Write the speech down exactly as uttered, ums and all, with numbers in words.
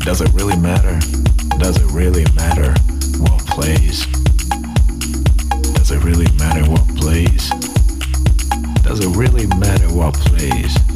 Does it really matter? Does it really matter what plays? Does it really matter what plays? Does it really matter what plays?